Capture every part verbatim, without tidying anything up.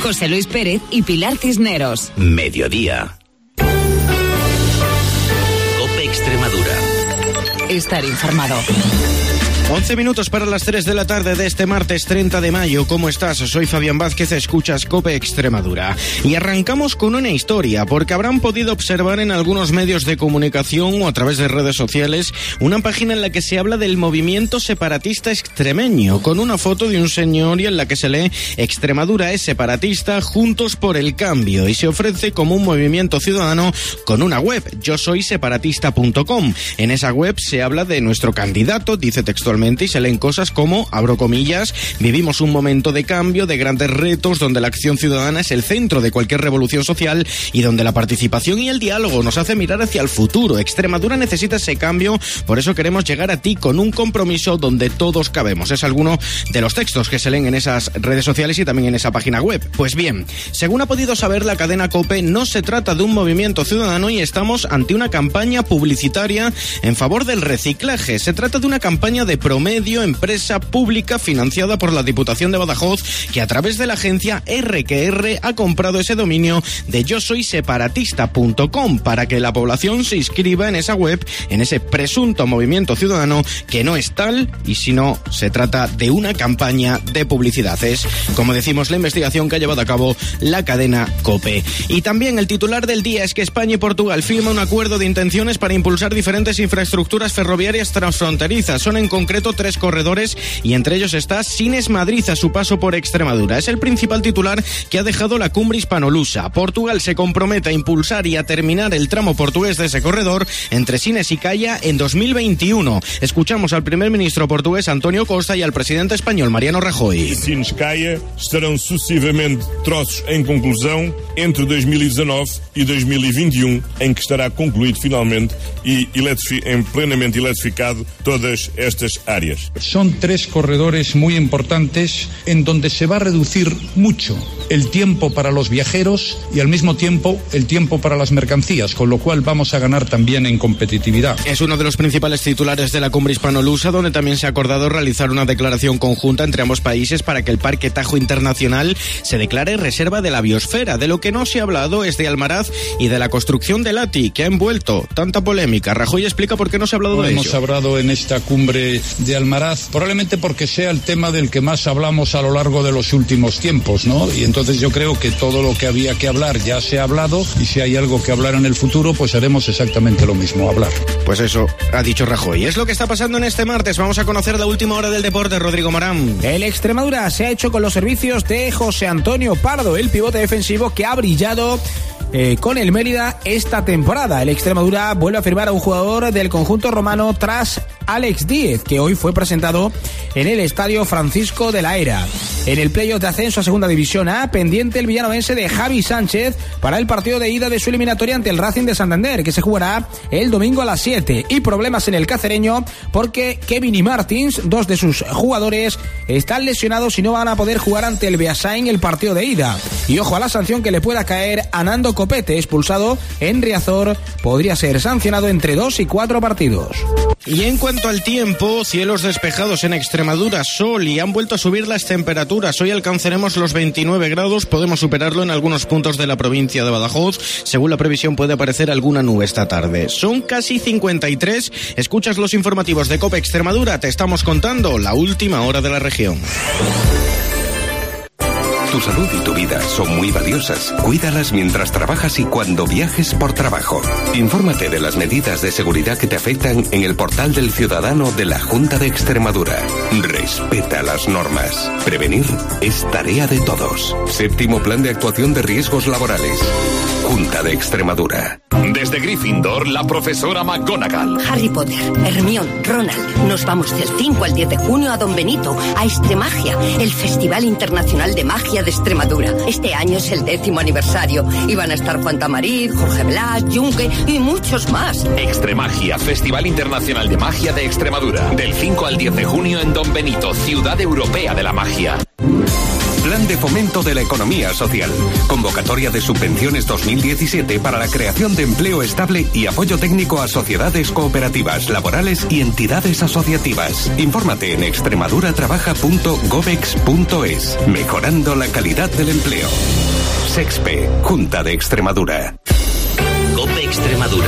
José Luis Pérez y Pilar Cisneros. Mediodía. COPE Extremadura. Estar informado. once minutos para las tres de la tarde de este martes treinta de mayo. ¿Cómo estás? Soy Fabián Vázquez, escuchas COPE Extremadura. Y arrancamos con una historia, porque habrán podido observar en algunos medios de comunicación o a través de redes sociales una página en la que se habla del movimiento separatista extremeño, con una foto de un señor y en la que se lee Extremadura es separatista, juntos por el cambio, y se ofrece como un movimiento ciudadano con una web, yo soy separatista punto com. En esa web se habla de nuestro candidato, dice textualmente, y se leen cosas como, abro comillas, vivimos un momento de cambio, de grandes retos, donde la acción ciudadana es el centro de cualquier revolución social y donde la participación y el diálogo nos hace mirar hacia el futuro. Extremadura necesita ese cambio, por eso queremos llegar a ti con un compromiso donde todos cabemos. Es alguno de los textos que se leen en esas redes sociales y también en esa página web. Pues bien, según ha podido saber la cadena COPE, no se trata de un movimiento ciudadano y estamos ante una campaña publicitaria en favor del reciclaje. Se trata de una campaña de Promedio, empresa pública financiada por la Diputación de Badajoz, que a través de la agencia R Q R ha comprado ese dominio de yo soy separatista punto com para que la población se inscriba en esa web, en ese presunto movimiento ciudadano que no es tal, y si no, se trata de una campaña de publicidad. Es, como decimos, la investigación que ha llevado a cabo la cadena COPE. Y también el titular del día es que España y Portugal firman un acuerdo de intenciones para impulsar diferentes infraestructuras ferroviarias transfronterizas. Son en concreto tres corredores y entre ellos está Sines Madrid a su paso por Extremadura. Es el principal titular que ha dejado la cumbre hispanolusa. Portugal se compromete a impulsar y a terminar el tramo portugués de ese corredor entre Sines y Calla en dos mil veintiuno. Escuchamos al primer ministro portugués António Costa y al presidente español Mariano Rajoy. Sines Calla estarão sucessivamente troços em conclusão entre dois mil e dezanove e dois mil e vinte e um, em que estará concluído finalmente e eletrifi- em plenamente eletrificado todas estas áreas. Son tres corredores muy importantes en donde se va a reducir mucho el tiempo para los viajeros y al mismo tiempo el tiempo para las mercancías, con lo cual vamos a ganar también en competitividad. Es uno de los principales titulares de la cumbre hispanolusa, donde también se ha acordado realizar una declaración conjunta entre ambos países para que el Parque Tajo Internacional se declare reserva de la biosfera. De lo que no se ha hablado es de Almaraz y de la construcción del A T I, que ha envuelto tanta polémica. Rajoy explica por qué no se ha hablado No de hemos ello. hablado en esta cumbre de Almaraz, probablemente porque sea el tema del que más hablamos a lo largo de los últimos tiempos, ¿no? Y entonces yo creo que todo lo que había que hablar ya se ha hablado, y si hay algo que hablar en el futuro, pues haremos exactamente lo mismo, hablar. Pues eso ha dicho Rajoy. Es lo que está pasando en este martes. Vamos a conocer la última hora del deporte. Rodrigo Morán. El Extremadura se ha hecho con los servicios de José Antonio Pardo, el pivote defensivo que ha brillado Eh, con el Mérida esta temporada. El Extremadura vuelve a firmar a un jugador del conjunto romano tras Alex Díez, que hoy fue presentado en el Estadio Francisco de la Era. En el playoff de ascenso a Segunda División A, pendiente el villanovense de Javi Sánchez para el partido de ida de su eliminatoria ante el Racing de Santander, que se jugará el domingo a las siete. Y problemas en el cacereño porque Kevin y Martins, dos de sus jugadores, están lesionados y no van a poder jugar ante el Beasain el partido de ida. Y ojo a la sanción que le pueda caer a Nando Copete, expulsado en Riazor, podría ser sancionado entre dos y cuatro partidos. Y en cuanto al tiempo, cielos despejados en Extremadura, sol, y han vuelto a subir las temperaturas. Hoy alcanzaremos los veintinueve grados, podemos superarlo en algunos puntos de la provincia de Badajoz. Según la previsión, puede aparecer alguna nube esta tarde. Son casi cincuenta y tres. Escuchas los informativos de COPE Extremadura. Te estamos contando la última hora de la región. Tu salud y tu vida son muy valiosas. Cuídalas mientras trabajas y cuando viajes por trabajo. Infórmate de las medidas de seguridad que te afectan en el portal del Ciudadano de la Junta de Extremadura. Respeta las normas. Prevenir es tarea de todos. Séptimo Plan de Actuación de Riesgos Laborales. Junta de Extremadura. Desde Gryffindor, la profesora McGonagall. Harry Potter, Hermione, Ronald. Nos vamos del cinco al diez de junio a Don Benito, a Extremagia, el Festival Internacional de Magia de Extremadura. Este año es el décimo aniversario y van a estar Juan Tamariz, Jorge Blas, Junque y muchos más. Extremagia, Festival Internacional de Magia de Extremadura. Del cinco al diez de junio en Don Benito, ciudad europea de la magia. Plan de Fomento de la Economía Social. Convocatoria de subvenciones dos mil diecisiete para la creación de empleo estable y apoyo técnico a sociedades cooperativas, laborales y entidades asociativas. Infórmate en extremaduratrabaja punto gobex punto es. Mejorando la calidad del empleo. SEXPE, Junta de Extremadura. COPE Extremadura.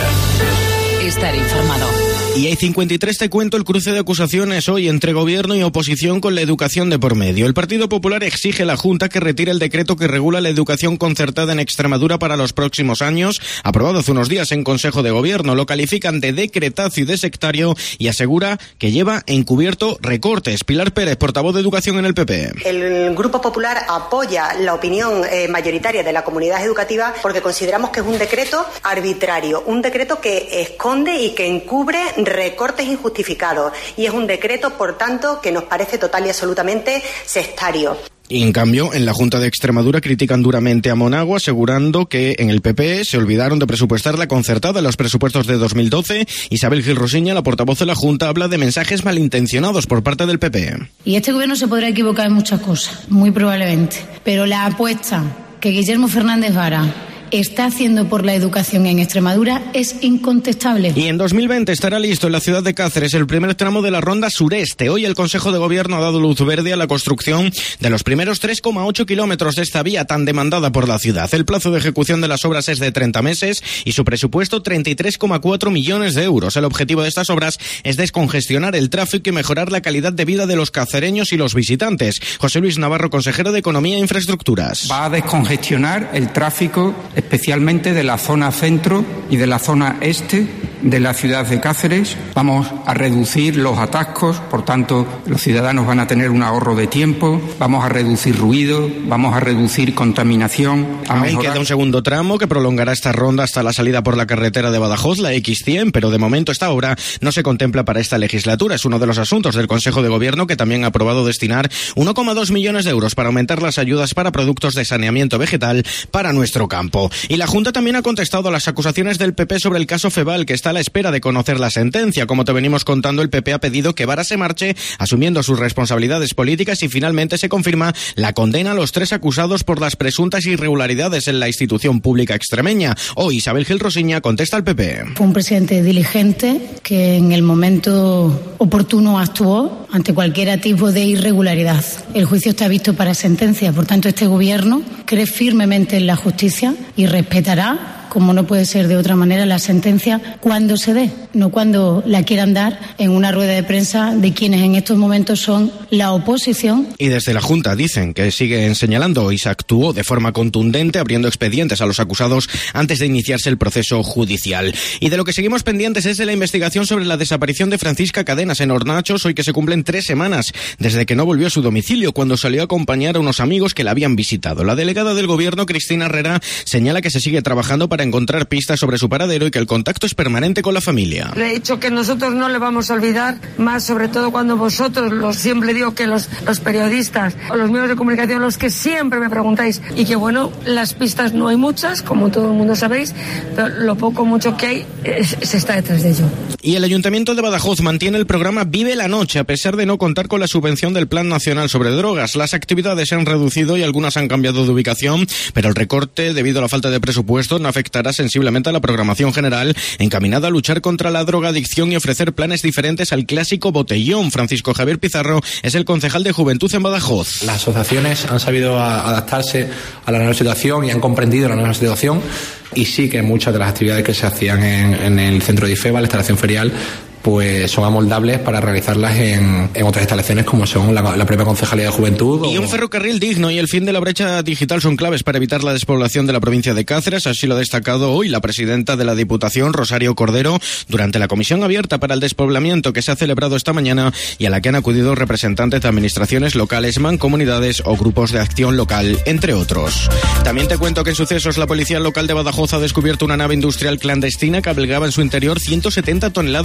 Estar informado. Y hay cincuenta y tres, te cuento, el cruce de acusaciones hoy entre gobierno y oposición con la educación de por medio. El Partido Popular exige a la Junta que retire el decreto que regula la educación concertada en Extremadura para los próximos años, aprobado hace unos días en Consejo de Gobierno. Lo califican de decretazo y de sectario y asegura que lleva encubierto recortes. Pilar Pérez, portavoz de Educación en el P P. El Grupo Popular apoya la opinión eh, mayoritaria de la comunidad educativa porque consideramos que es un decreto arbitrario, un decreto que esconde y que encubre recortes injustificados y es un decreto, por tanto, que nos parece total y absolutamente sectario. Y en cambio, en la Junta de Extremadura critican duramente a Monago, asegurando que en el P P se olvidaron de presupuestar la concertada en los presupuestos de dos mil doce. Isabel Gil Rosiña, la portavoz de la Junta, habla de mensajes malintencionados por parte del P P. Y este gobierno se podrá equivocar en muchas cosas, muy probablemente, pero la apuesta que Guillermo Fernández Vara está haciendo por la educación en Extremadura es incontestable. Y en dos mil veinte estará listo en la ciudad de Cáceres el primer tramo de la Ronda Sureste. Hoy el Consejo de Gobierno ha dado luz verde a la construcción de los primeros tres coma ocho kilómetros de esta vía tan demandada por la ciudad. El plazo de ejecución de las obras es de treinta meses y su presupuesto treinta y tres coma cuatro millones de euros. El objetivo de estas obras es descongestionar el tráfico y mejorar la calidad de vida de los cacereños y los visitantes. José Luis Navarro, consejero de Economía e Infraestructuras. Va a descongestionar el tráfico especialmente de la zona centro y de la zona este de la ciudad de Cáceres. Vamos a reducir los atascos, por tanto, los ciudadanos van a tener un ahorro de tiempo, vamos a reducir ruido, vamos a reducir contaminación. A Aún mejorar... queda un segundo tramo que prolongará esta ronda hasta la salida por la carretera de Badajoz, la equis cien, pero de momento esta obra no se contempla para esta legislatura. Es uno de los asuntos del Consejo de Gobierno, que también ha aprobado destinar uno coma dos millones de euros para aumentar las ayudas para productos de saneamiento vegetal para nuestro campo. Y la Junta también ha contestado a las acusaciones del P P sobre el caso Feval, que está a la espera de conocer la sentencia. Como te venimos contando, el P P ha pedido que Vara se marche asumiendo sus responsabilidades políticas y finalmente se confirma la condena a los tres acusados por las presuntas irregularidades en la institución pública extremeña. Hoy Isabel Gil Rosiña contesta al P P. Fue un presidente diligente que en el momento oportuno actuó ante cualquier tipo de irregularidad. El juicio está visto para sentencia, por tanto este gobierno cree firmemente en la justicia y respetará, como no puede ser de otra manera, la sentencia cuando se dé, no cuando la quieran dar en una rueda de prensa de quienes en estos momentos son la oposición. Y desde la Junta dicen que siguen señalando y se actuó de forma contundente abriendo expedientes a los acusados antes de iniciarse el proceso judicial. Y de lo que seguimos pendientes es de la investigación sobre la desaparición de Francisca Cadenas en Hornachos, hoy que se cumplen tres semanas desde que no volvió a su domicilio cuando salió a acompañar a unos amigos que la habían visitado. La delegada del Gobierno, Cristina Herrera, señala que se sigue trabajando para encontrar pistas sobre su paradero y que el contacto es permanente con la familia. Le he dicho que nosotros no le vamos a olvidar, más sobre todo cuando vosotros, los, siempre digo que los, los periodistas o los medios de comunicación, los que siempre me preguntáis, y que bueno, las pistas no hay muchas, como todo el mundo sabéis, pero lo poco mucho que hay es, se está detrás de ello. Y el Ayuntamiento de Badajoz mantiene el programa Vive la Noche a pesar de no contar con la subvención del Plan Nacional sobre Drogas. Las actividades se han reducido y algunas han cambiado de ubicación, pero el recorte debido a la falta de presupuesto no afectará sensiblemente a la programación general encaminada a luchar contra la drogadicción y ofrecer planes diferentes al clásico botellón. Francisco Javier Pizarro es el concejal de Juventud en Badajoz. Las asociaciones han sabido adaptarse a la nueva situación y han comprendido la nueva situación, y sí que muchas de las actividades que se hacían en, en el centro de IFEBA, la instalación ferial, pues son amoldables para realizarlas en, en otras instalaciones como son la, la propia Concejalía de Juventud. Y o... un ferrocarril digno y el fin de la brecha digital son claves para evitar la despoblación de la provincia de Cáceres, así lo ha destacado hoy la presidenta de la Diputación, Rosario Cordero, durante la comisión abierta para el despoblamiento que se ha celebrado esta mañana y a la que han acudido representantes de administraciones locales, mancomunidades o grupos de acción local, entre otros. También te cuento que en sucesos la policía local de Badajoz ha descubierto una nave industrial clandestina que albergaba en su interior ciento setenta toneladas de higos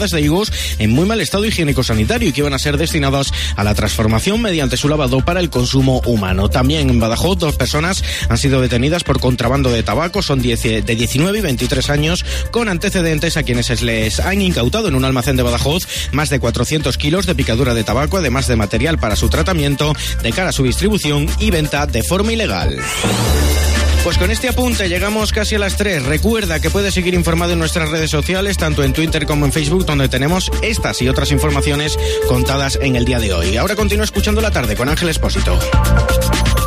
tabacos en muy mal estado higiénico-sanitario y que iban a ser destinados a la transformación mediante su lavado para el consumo humano. También en Badajoz, dos personas han sido detenidas por contrabando de tabaco, son de diecinueve y veintitrés años, con antecedentes a quienes se les han incautado en un almacén de Badajoz más de cuatrocientos kilos de picadura de tabaco, además de material para su tratamiento de cara a su distribución y venta de forma ilegal. Pues con este apunte llegamos casi a las tres. Recuerda que puedes seguir informado en nuestras redes sociales, tanto en Twitter como en Facebook, donde tenemos estas y otras informaciones contadas en el día de hoy. Ahora continúa escuchando La Tarde con Ángel Expósito.